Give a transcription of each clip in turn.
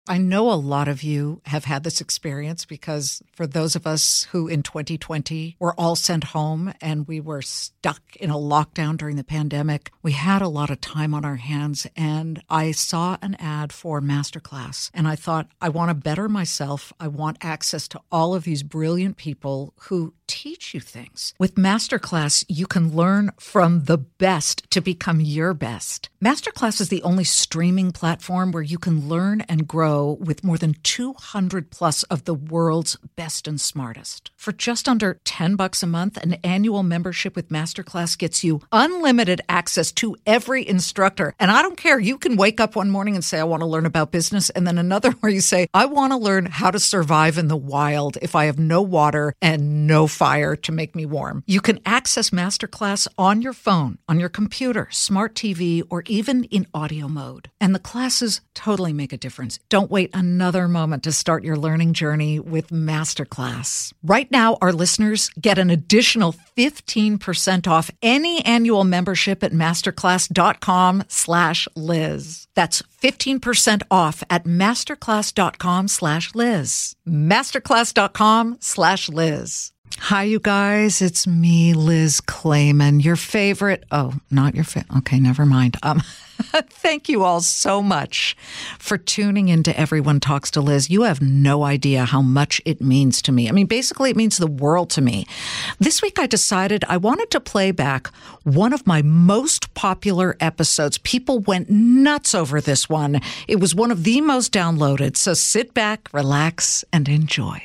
I know a lot of you have had this experience because for those of us who in 2020 were all sent home and we were stuck in a lockdown during the pandemic, we had a lot of time on our hands. And I saw an ad for Masterclass and I thought, I want to better myself. I want access to all of these brilliant people who teach you things. With Masterclass, you can learn from the best to become your best. Masterclass is the only streaming platform where you can learn and grow with more than 200 plus of the world's best and smartest. For just under $10 a month, an annual membership with Masterclass gets you unlimited access to every instructor. And I don't care. You can wake up one morning and say, I want to learn about business. And then another where you say, I want to learn how to survive in the wild if I have no water and no fire to make me warm. You can access Masterclass on your phone, on your computer, smart TV, or even in audio mode. And the classes totally make a difference. Don't wait another moment to start your learning journey with Masterclass. Right now, our listeners get an additional 15% off any annual membership at masterclass.com/Liz. That's 15% off at masterclass.com/Liz. Masterclass.com/Liz. Hi, you guys. It's me, Liz Clayman, your favorite. Oh, not your favorite. Okay, never mind. Thank you all so much for tuning in to Everyone Talks to Liz. You have no idea how much it means to me. I mean, basically, it means the world to me. This week, I decided I wanted to play back one of my most popular episodes. People went nuts over this one. It was one of the most downloaded. So sit back, relax, and enjoy.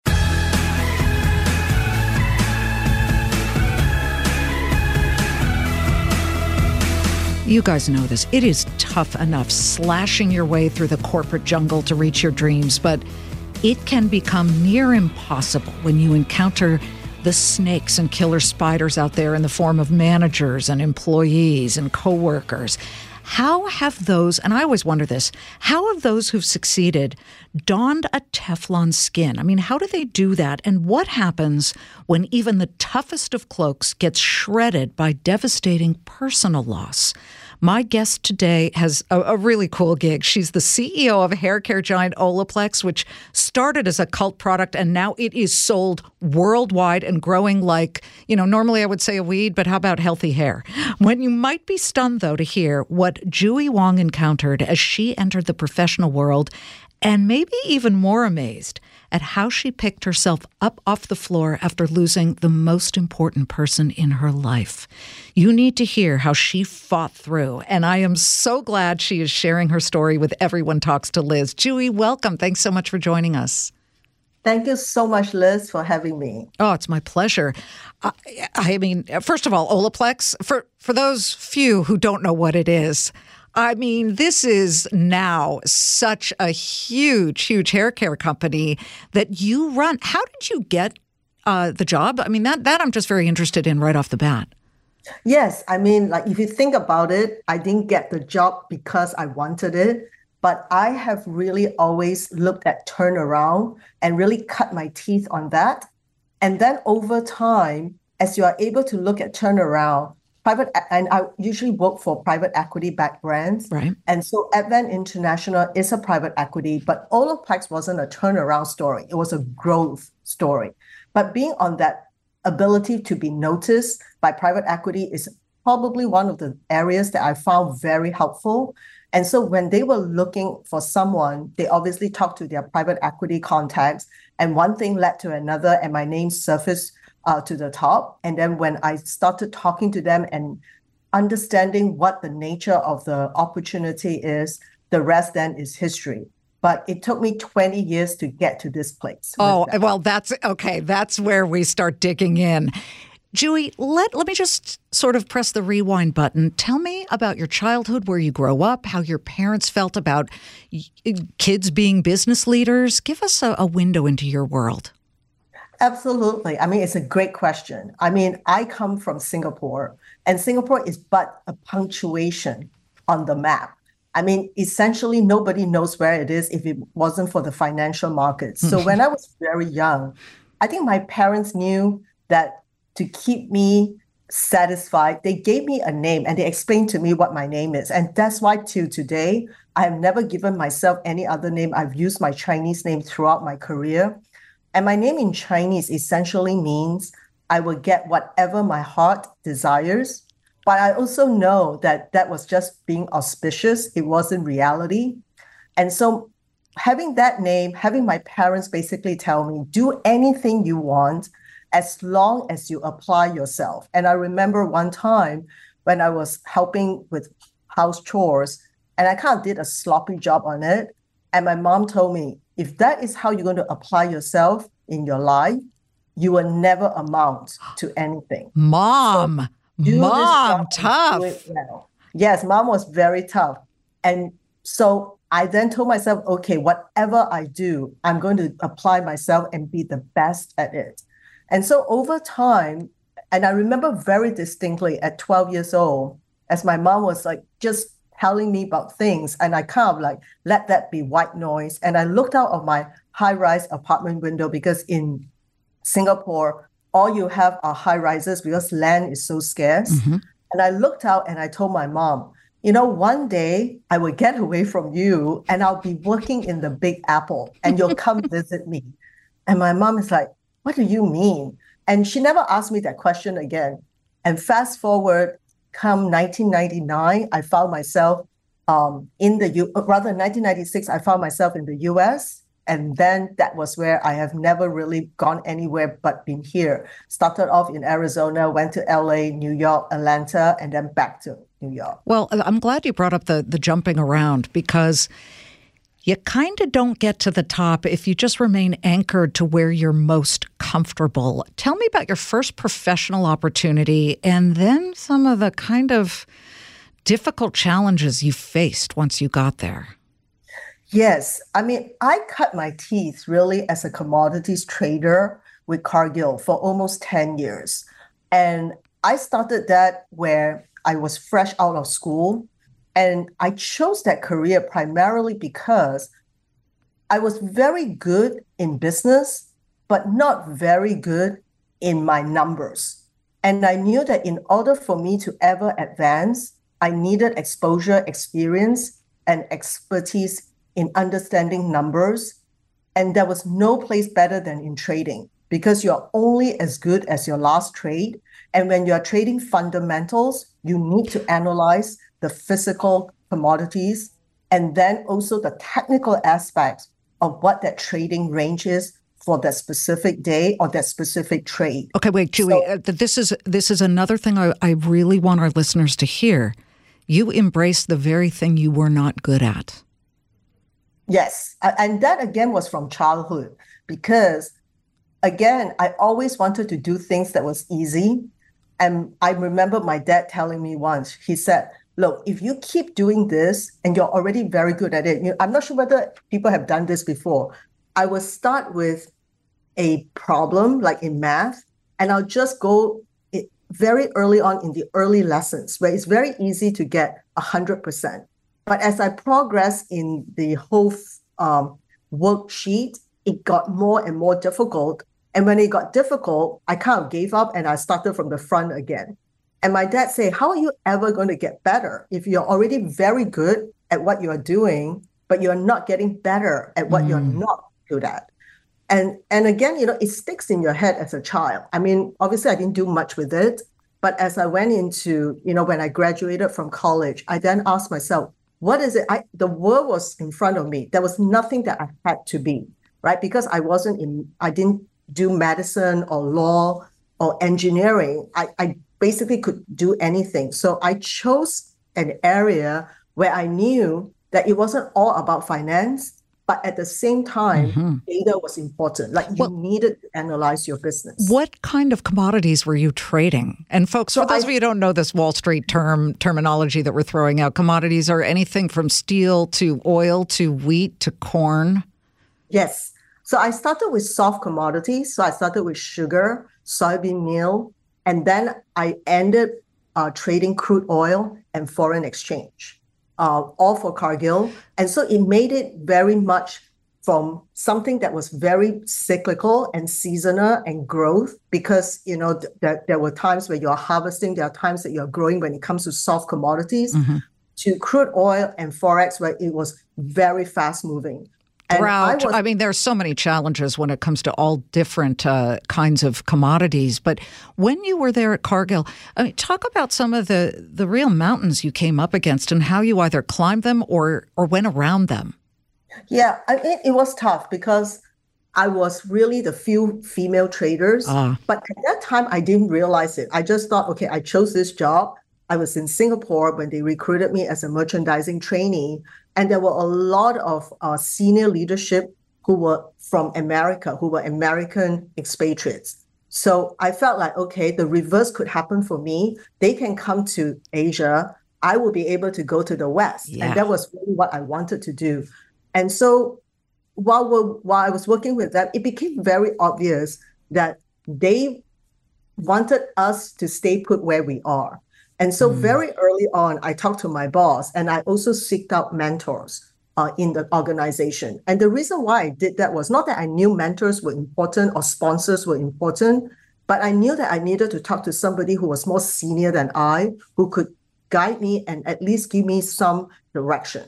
You guys know this. It is tough enough slashing your way through the corporate jungle to reach your dreams, but it can become near impossible when you encounter the snakes and killer spiders out there in the form of managers and employees and coworkers. How have those, and I always wonder this, how have those who've succeeded donned a Teflon skin? I mean, how do they do that? And what happens when even the toughest of cloaks gets shredded by devastating personal loss? My guest today has a really cool gig. She's the CEO of hair care giant Olaplex, which started as a cult product, and now it is sold worldwide and growing like, normally I would say a weed, but how about healthy hair? When you might be stunned, though, to hear what Julie Wong encountered as she entered the professional world, and maybe even more amazed at how she picked herself up off the floor after losing the most important person in her life. You need to hear how she fought through, and I am so glad she is sharing her story with Everyone Talks to Liz. Julie, welcome. Thanks so much for joining us. Thank you so much, Liz, for having me. Oh, it's my pleasure. I mean, first of all, Olaplex, for those few who don't know what it is, I mean, this is now such a huge, huge hair care company that you run. How did you get the job? I mean, that I'm just very interested in right off the bat. Yes. I mean, like if you think about it, I didn't get the job because I wanted it, but I have really always looked at turnaround and really cut my teeth on that. And then over time, as you are able to look at turnaround, and I usually work for private equity-backed brands. Right. And so Advent International is a private equity, but Olaplex wasn't a turnaround story. It was a growth story. But being on that ability to be noticed by private equity is probably one of the areas that I found very helpful. And so when they were looking for someone, they obviously talked to their private equity contacts, and one thing led to another, and my name surfaced to the top. And then when I started talking to them and understanding what the nature of the opportunity is, the rest then is history. But it took me 20 years to get to this place. Oh, well, that's okay. That's where we start digging in. Julie, let me just sort of press the rewind button. Tell me about your childhood, where you grow up, how your parents felt about kids being business leaders. Give us a window into your world. Absolutely. I mean, it's a great question. I mean, I come from Singapore, and Singapore is but a punctuation on the map. I mean, essentially, nobody knows where it is if it wasn't for the financial markets. So when I was very young, I think my parents knew that to keep me satisfied. They gave me a name and they explained to me what my name is. And that's why till today, I have never given myself any other name. I've used my Chinese name throughout my career. And my name in Chinese essentially means I will get whatever my heart desires. But I also know that that was just being auspicious. It wasn't reality. And so having that name, having my parents basically tell me, do anything you want as long as you apply yourself. And I remember one time when I was helping with house chores and I kind of did a sloppy job on it. And my mom told me, if that is how you're going to apply yourself in your life, you will never amount to anything. Mom, tough. Well. Yes, mom was very tough. And so I then told myself, okay, whatever I do, I'm going to apply myself and be the best at it. And so over time, and I remember very distinctly at 12 years old, as my mom was like just telling me about things, and I kind of like let that be white noise. And I looked out of my high-rise apartment window because in Singapore, all you have are high rises because land is so scarce. Mm-hmm. And I looked out and I told my mom, one day I will get away from you and I'll be working in the Big Apple and you'll come visit me. And my mom is like, what do you mean? And she never asked me that question again. And fast forward, come 1999, I found myself in 1996, I found myself in the US. And then that was where I have never really gone anywhere but been here. Started off in Arizona, went to LA, New York, Atlanta, and then back to New York. Well, I'm glad you brought up the jumping around because you kind of don't get to the top if you just remain anchored to where you're most comfortable. Tell me about your first professional opportunity and then some of the kind of difficult challenges you faced once you got there. Yes. I mean, I cut my teeth really as a commodities trader with Cargill for almost 10 years. And I started that where I was fresh out of school. And I chose that career primarily because I was very good in business, but not very good in my numbers. And I knew that in order for me to ever advance, I needed exposure, experience, and expertise in understanding numbers. And there was no place better than in trading because you're only as good as your last trade. And when you're trading fundamentals, you need to analyze the physical commodities and then also the technical aspects of what that trading range is for that specific day or that specific trade. Okay, wait, Julie, this is another thing I really want our listeners to hear. You embraced the very thing you were not good at. Yes. And that, again, was from childhood because, again, I always wanted to do things that was easy. And I remember my dad telling me once, he said, look, if you keep doing this and you're already very good at it, I'm not sure whether people have done this before. I will start with a problem like in math, and I'll just go very early on in the early lessons where it's very easy to get 100%. But as I progressed in the whole worksheet, it got more and more difficult. And when it got difficult, I kind of gave up and I started from the front again. And my dad said, how are you ever going to get better if you're already very good at what you're doing, but you're not getting better at what you're not good at? And again, it sticks in your head as a child. I mean, obviously, I didn't do much with it. But as I went into, when I graduated from college, I then asked myself, what is it? The world was in front of me. There was nothing that I had to be, right? Because I didn't do medicine or law or engineering. I basically could do anything. So I chose an area where I knew that it wasn't all about finance, but at the same time, data was important. Like you needed to analyze your business. What kind of commodities were you trading? And folks, for those of you who don't know this Wall Street terminology that we're throwing out, commodities are anything from steel to oil to wheat to corn. Yes. So I started with soft commodities. So I started with sugar, soybean meal, and then I ended trading crude oil and foreign exchange. All for Cargill. And so it made it very much from something that was very cyclical and seasonal and growth, because there were times where you're harvesting, there are times that you're growing when it comes to soft commodities, to crude oil and forex, where it was very fast moving. Drought. I mean, there are so many challenges when it comes to all different kinds of commodities. But when you were there at Cargill, I mean, talk about some of the real mountains you came up against and how you either climbed them or went around them. Yeah, I mean, it was tough because I was really the few female traders. But at that time, I didn't realize it. I just thought, okay, I chose this job. I was in Singapore when they recruited me as a merchandising trainee. And there were a lot of senior leadership who were from America, who were American expatriates. So I felt like, okay, the reverse could happen for me. They can come to Asia. I will be able to go to the West. Yeah. And that was really what I wanted to do. And so while I was working with them, it became very obvious that they wanted us to stay put where we are. And so very early on, I talked to my boss, and I also sought out mentors in the organization. And the reason why I did that was not that I knew mentors were important or sponsors were important, but I knew that I needed to talk to somebody who was more senior than I, who could guide me and at least give me some direction.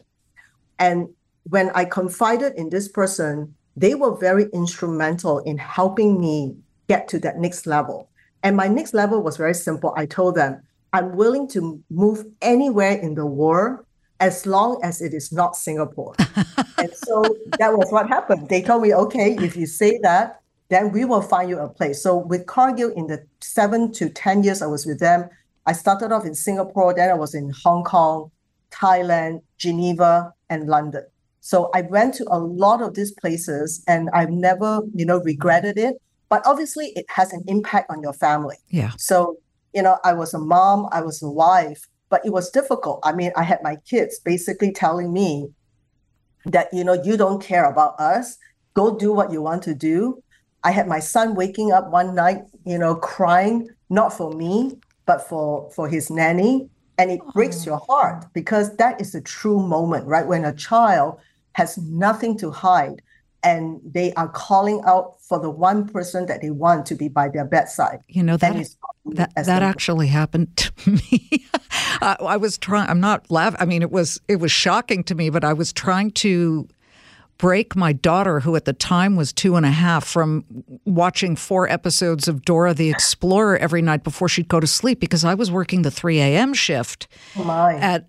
And when I confided in this person, they were very instrumental in helping me get to that next level. And my next level was very simple. I told them, I'm willing to move anywhere in the world as long as it is not Singapore. And so that was what happened. They told me, okay, if you say that, then we will find you a place. So with Cargill, in the 7 to 10 years I was with them, I started off in Singapore, then I was in Hong Kong, Thailand, Geneva, and London. So I went to a lot of these places, and I've never, regretted it. But obviously it has an impact on your family. Yeah. So I was a mom, I was a wife, but it was difficult. I mean, I had my kids basically telling me that, you don't care about us. Go do what you want to do. I had my son waking up one night, crying, not for me, but for his nanny. And it breaks your heart, because that is a true moment, right? When a child has nothing to hide and they are calling out for the one person that they want to be by their bedside. That actually happened to me. I was trying, I'm not laughing. I mean, it was shocking to me, but I was trying to break my daughter, who at the time was 2.5, from watching 4 episodes of Dora the Explorer every night before she'd go to sleep, because I was working the 3 a.m. shift at,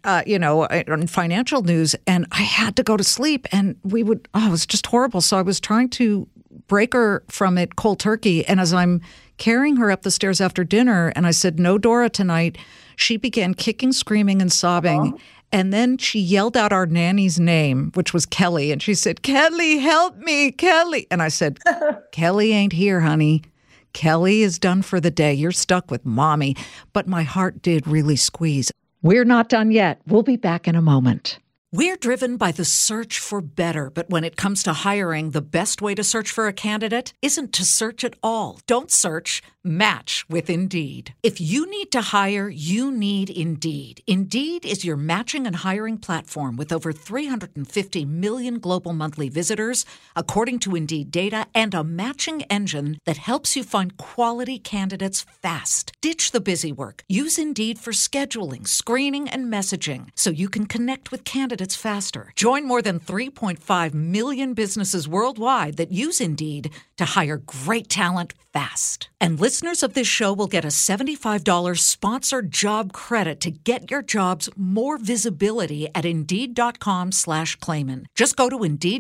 on financial news, and I had to go to sleep, and it was just horrible. So I was trying to break her from it cold turkey. And as I'm carrying her up the stairs after dinner, and I said, no Dora tonight, she began kicking, screaming, and sobbing. Oh. And then she yelled out our nanny's name, which was Kelly. And she said, Kelly, help me, Kelly. And I said, Kelly ain't here, honey. Kelly is done for the day. You're stuck with mommy. But my heart did really squeeze. We're not done yet. We'll be back in a moment. We're driven by the search for better, but when it comes to hiring, the best way to search for a candidate isn't to search at all. Don't search, match with Indeed. If you need to hire, you need Indeed. Indeed is your matching and hiring platform with over 350 million global monthly visitors, according to Indeed data, and a matching engine that helps you find quality candidates fast. Ditch the busy work. Use Indeed for scheduling, screening, and messaging so you can connect with candidates faster. Join more than 3.5 million businesses worldwide that use Indeed to hire great talent fast. And listeners of this show will get a $75 sponsored job credit to get your jobs more visibility at Indeed.com/Clayman. Just go to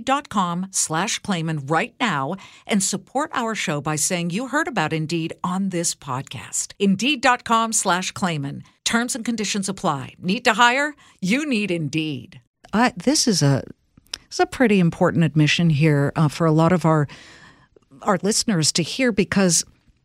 Indeed.com/Clayman right now and support our show by saying you heard about Indeed on this podcast. Indeed.com/Clayman. Terms and conditions apply. Need to hire? You need Indeed. This is a pretty important admission here for a lot of our listeners to hear, because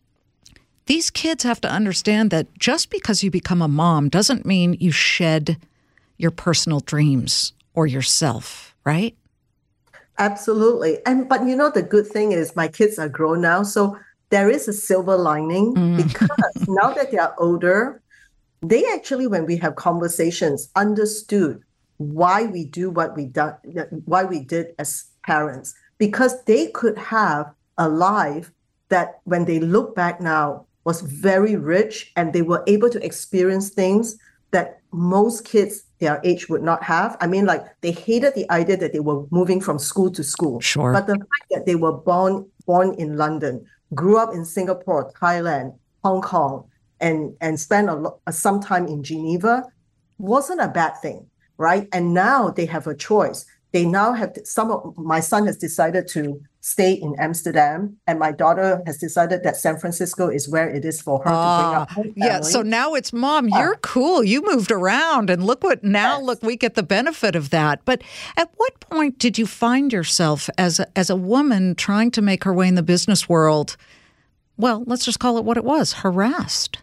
these kids have to understand that just because you become a mom doesn't mean you shed your personal dreams or yourself, right? Absolutely. But the good thing is my kids are grown now, so there is a silver lining because now that they are older, they actually, when we have conversations, understood why we do what we did as parents because they could have a life that when they look back now was very rich and they were able to experience things that most kids their age would not have. I mean, like they hated the idea that they were moving from school to school. Sure. But the fact that they were born in London, grew up in Singapore, Thailand, Hong Kong, and spent some time in Geneva wasn't a bad thing, right? And now they have a choice. They now have my son has decided to stay in Amsterdam, and my daughter has decided that San Francisco is where it is for her to bring up her family. Yeah, so now it's mom, you're cool. You moved around and look, we get the benefit of that. But at what point did you find yourself as a woman trying to make her way in the business world? Well, let's just call it what it was, harassed.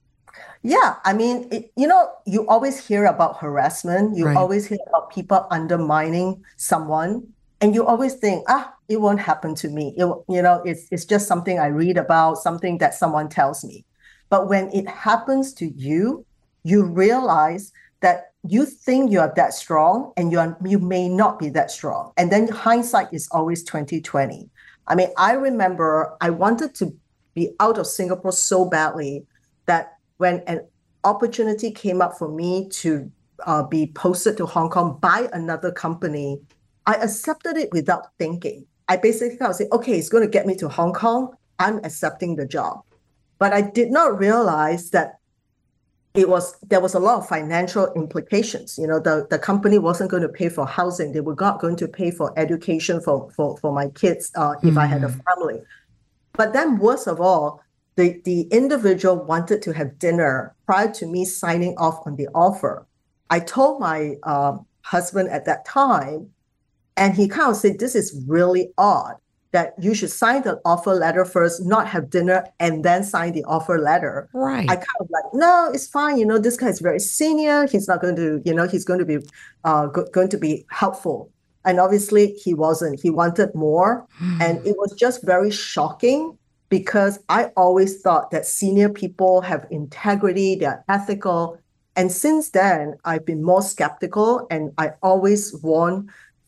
Yeah, I mean, you always hear about harassment. You always hear about people undermining someone. And you always think, it won't happen to me. It's just something I read about, something that someone tells me. But when it happens to you, you realize that you think you are that strong and you may not be that strong. And then hindsight is always 2020. I mean, I remember I wanted to be out of Singapore so badly that when an opportunity came up for me to be posted to Hong Kong by another company, I accepted it without thinking. I basically kind of say, okay, it's going to get me to Hong Kong. I'm accepting the job. But I did not realize that there was a lot of financial implications. The company wasn't going to pay for housing. They were not going to pay for education for my kids if I had a family. But then worst of all, the individual wanted to have dinner prior to me signing off on the offer. I told my husband at that time, and he kind of said, this is really odd that you should sign the offer letter first, not have dinner, and then sign the offer letter. Right. I kind of like, no, it's fine. This guy is very senior. He's not going to, he's going to be going to be helpful. And obviously he wasn't. He wanted more. And it was just very shocking because I always thought that senior people have integrity, they're ethical. And since then, I've been more skeptical. And I always warn,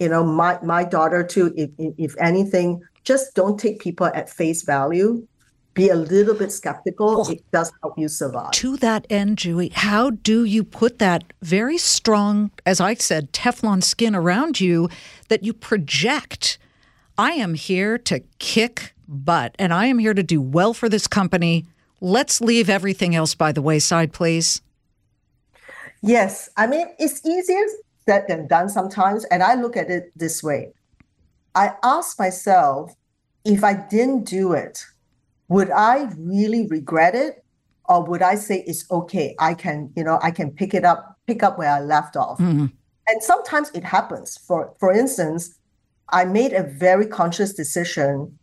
my daughter too, if anything, just don't take people at face value. Be a little bit skeptical. Well, it does help you survive. To that end, Julie, how do you put that very strong, as I said, Teflon skin around you that you project? I am here to kick butt, and I am here to do well for this company. Let's leave everything else by the wayside, please. Yes. I mean, it's easier said than done sometimes. And I look at it this way. I ask myself, if I didn't do it, would I really regret it? Or would I say it's okay? I can pick up where I left off. Mm-hmm. And sometimes it happens. For instance, I made a very conscious decision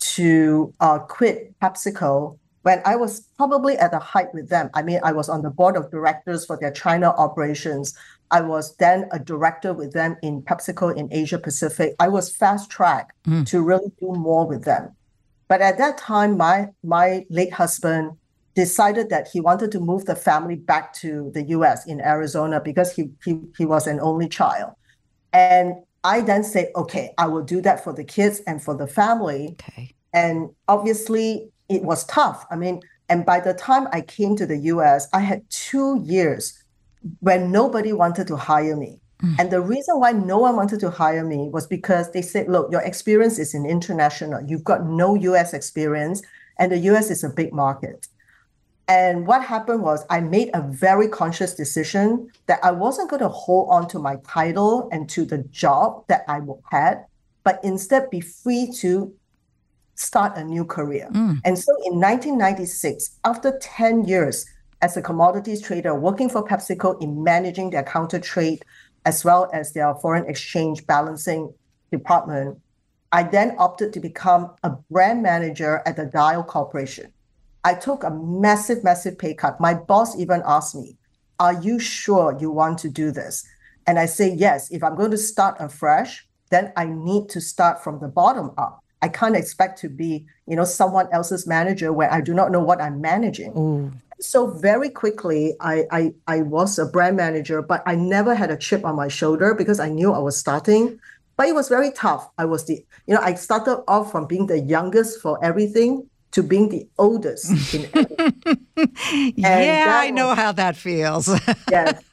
to quit PepsiCo when I was probably at the height with them. I mean, I was on the board of directors for their China operations. I was then a director with them in PepsiCo in Asia Pacific. I was fast track to really do more with them. But at that time, my late husband decided that he wanted to move the family back to the US in Arizona because he was an only child. And I then said, okay, I will do that for the kids and for the family. Okay. And obviously, it was tough. I mean, and by the time I came to the US, I had 2 years when nobody wanted to hire me. And the reason why no one wanted to hire me was because they said, look, your experience is in international. You've got no US experience, and the US is a big market. And what happened was I made a very conscious decision that I wasn't going to hold on to my title and to the job that I had, but instead be free to start a new career. And so in 1996, after 10 years as a commodities trader working for PepsiCo in managing their counter trade as well as their foreign exchange balancing department, I then opted to become a brand manager at the Dial Corporation. I took a massive, massive pay cut. My boss even asked me, are you sure you want to do this? And I say, yes, if I'm going to start afresh, then I need to start from the bottom up. I can't expect to be, someone else's manager where I do not know what I'm managing. Ooh. So very quickly, I was a brand manager, but I never had a chip on my shoulder because I knew I was starting. But it was very tough. I started off from being the youngest for everything to being the oldest in everything. Yeah, I know how that feels. Yes.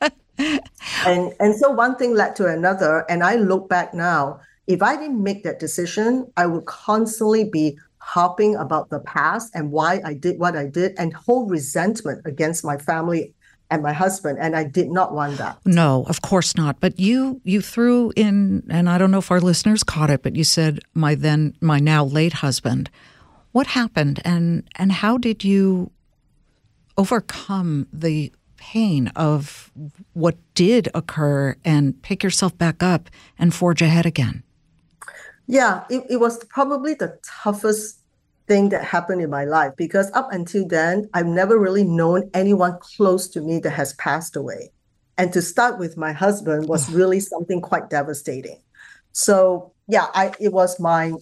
And so one thing led to another. And I look back now, if I didn't make that decision, I would constantly be harping about the past and why I did what I did and hold resentment against my family and my husband. And I did not want that. No, of course not. But you threw in, and I don't know if our listeners caught it, but you said my now late husband. What happened and how did you overcome the pain of what did occur and pick yourself back up and forge ahead again? Yeah, it was probably the toughest thing that happened in my life because up until then, I've never really known anyone close to me that has passed away. And to start with my husband was really something quite devastating. So yeah, it was my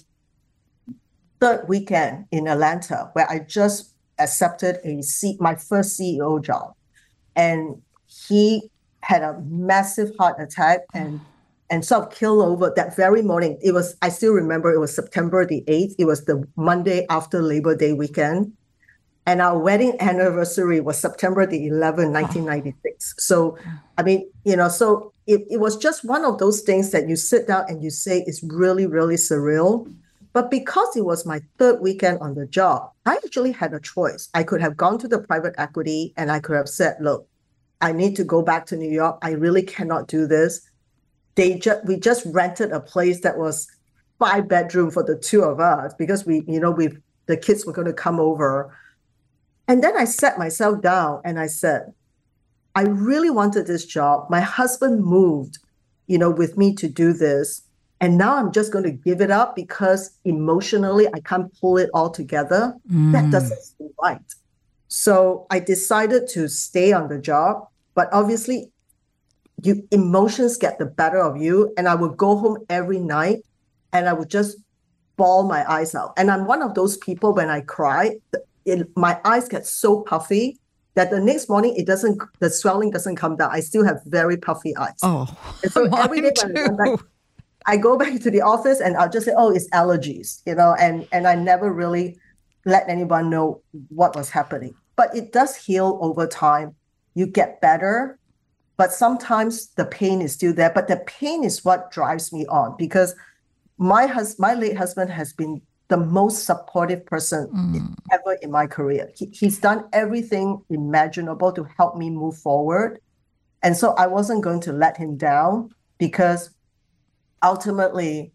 third weekend in Atlanta where I just accepted my first CEO job. And he had a massive heart attack and sort of killed over that very morning. I still remember it was September the 8th. It was the Monday after Labor Day weekend. And our wedding anniversary was September the 11th, 1996. So, I mean, so it was just one of those things that you sit down and you say is really, really surreal. But because it was my third weekend on the job, I actually had a choice. I could have gone to the private equity and I could have said, look, I need to go back to New York. I really cannot do this. We just rented a place that was 5-bedroom for the two of us because the kids were going to come over. And then I sat myself down and I said, I really wanted this job. My husband moved, with me to do this. And now I'm just going to give it up because emotionally I can't pull it all together. That doesn't seem right. So I decided to stay on the job, but obviously emotions get the better of you. And I would go home every night and I would just bawl my eyes out. And I'm one of those people when I cry, my eyes get so puffy that the next morning the swelling doesn't come down. I still have very puffy eyes. Oh, and so every day when I go back to the office and I'll just say, oh, it's allergies, and I never really let anyone know what was happening. But it does heal over time. You get better, but sometimes the pain is still there. But the pain is what drives me on because my late husband has been the most supportive person ever in my career. He's done everything imaginable to help me move forward. And so I wasn't going to let him down because ultimately,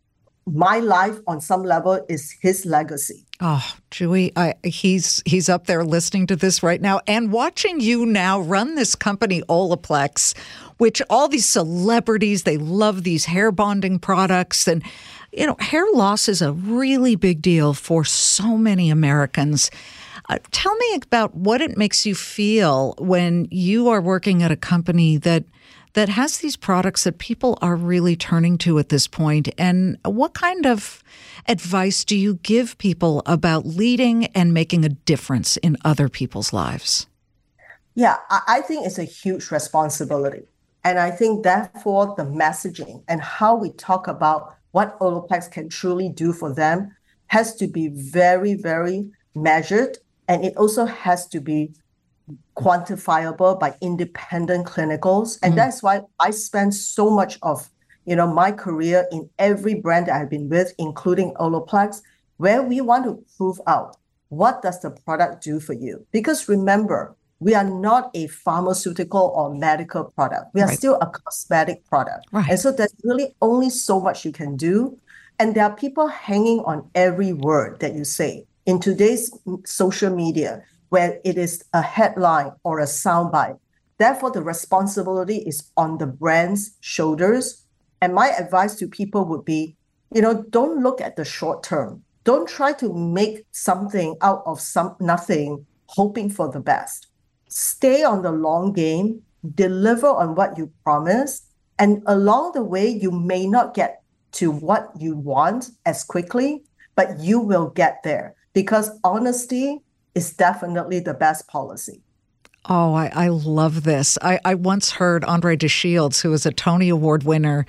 my life on some level is his legacy. Oh, Julie, he's up there listening to this right now and watching you now run this company, Olaplex, which all these celebrities, they love these hair bonding products. And, hair loss is a really big deal for so many Americans. Tell me about what it makes you feel when you are working at a company that has these products that people are really turning to at this point. And what kind of advice do you give people about leading and making a difference in other people's lives? Yeah, I think it's a huge responsibility. And I think therefore the messaging and how we talk about what Olaplex can truly do for them has to be very, very measured. And it also has to be quantifiable by independent clinicals. And that's why I spend so much of, my career in every brand that I've been with, including Olaplex, where we want to prove out what does the product do for you? Because remember, we are not a pharmaceutical or medical product. We are still a cosmetic product. Right. And so there's really only so much you can do. And there are people hanging on every word that you say. In today's social media, where it is a headline or a soundbite. Therefore, the responsibility is on the brand's shoulders. And my advice to people would be, don't look at the short term. Don't try to make something out of nothing, hoping for the best. Stay on the long game, deliver on what you promise. And along the way, you may not get to what you want as quickly, but you will get there because honesty is definitely the best policy. Oh, I love this. I once heard Andre DeShields, who is a Tony Award winner,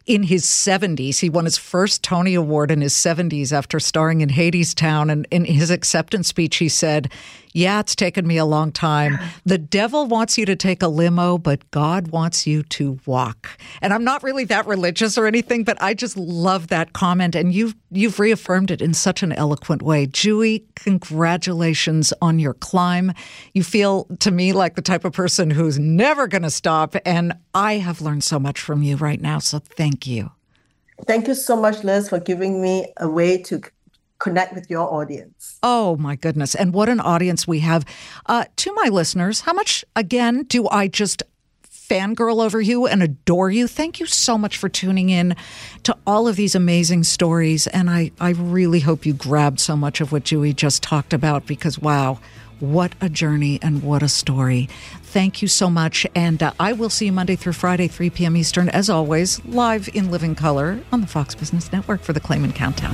in his 70s. He won his first Tony Award in his 70s after starring in Hadestown. And in his acceptance speech, he said, "Yeah, it's taken me a long time. The devil wants you to take a limo, but God wants you to walk." And I'm not really that religious or anything, but I just love that comment. And you've reaffirmed it in such an eloquent way. Juhi, congratulations on your climb. You feel to me like the type of person who's never going to stop. And I have learned so much from you right now. So thank you. Thank you so much, Liz, for giving me a way to connect with your audience. Oh, my goodness. And what an audience we have. To my listeners, how much, again, do I just fangirl over you and adore you? Thank you so much for tuning in to all of these amazing stories. And I really hope you grabbed so much of what Juhi just talked about because, wow, what a journey and what a story. Thank you so much. And I will see you Monday through Friday, 3 p.m. Eastern, as always, live in living color on the Fox Business Network for the Claman Countdown.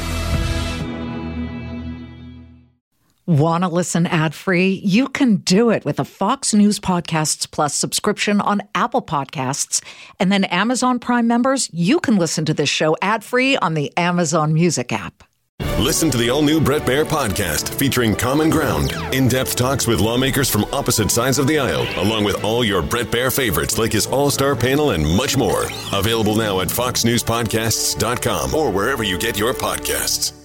Want to listen ad-free? You can do it with a Fox News Podcasts Plus subscription on Apple Podcasts. And then Amazon Prime members, you can listen to this show ad-free on the Amazon Music app. Listen to the all-new Bret Baier podcast featuring Common Ground, in-depth talks with lawmakers from opposite sides of the aisle, along with all your Bret Baier favorites like his all-star panel and much more. Available now at foxnewspodcasts.com or wherever you get your podcasts.